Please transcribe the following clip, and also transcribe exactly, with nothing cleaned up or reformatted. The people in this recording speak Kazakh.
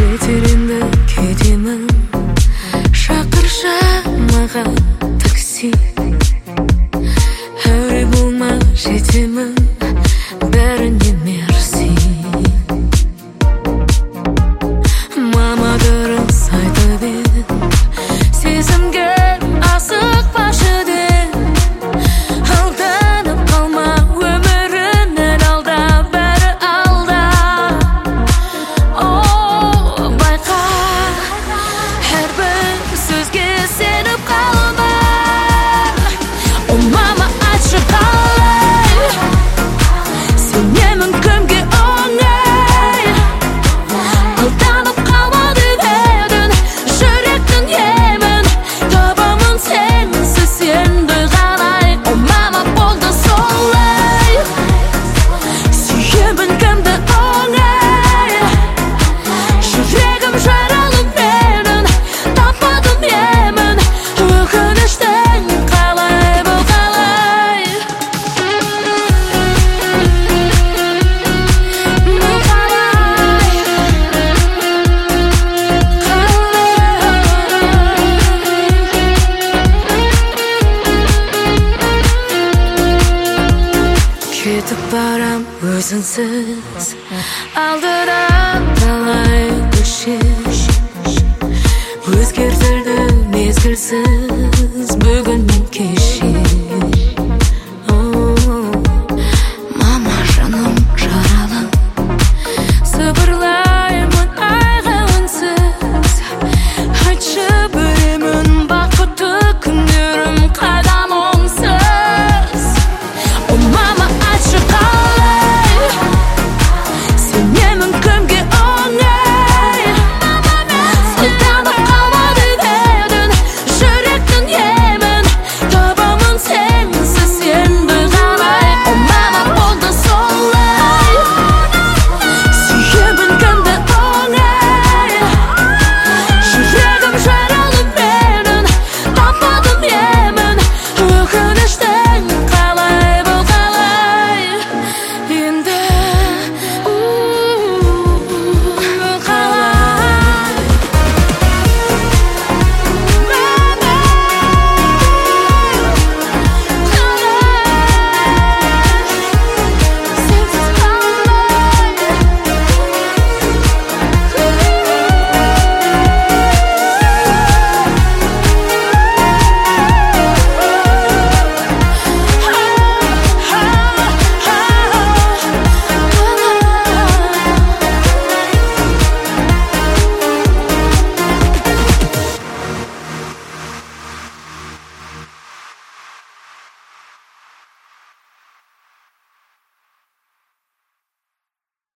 Жетерінде кетемін, шақыршы маған такси. Әуре болма, жетемін, бәріне мерси. Мама дұрыс айтып еді, сезімге асықпашы деп. Алданып қалма, өміріңнен алда, бәрі алда. О, байқа, әрбір сөзге сеніп қалма. О, мама, айтшы қалай, сенемін кімге оңай. Алданып қалма деп едің, жүректің емін, табамын сенсіз енді қалай. О, мама, болды солай, сүйемін кімді оңай. Жүрегім жаралы менің, таппадым емін, өкініштің қалай, бұл қалай. Бұл қалай, кетіп барам өзіңсіз, алды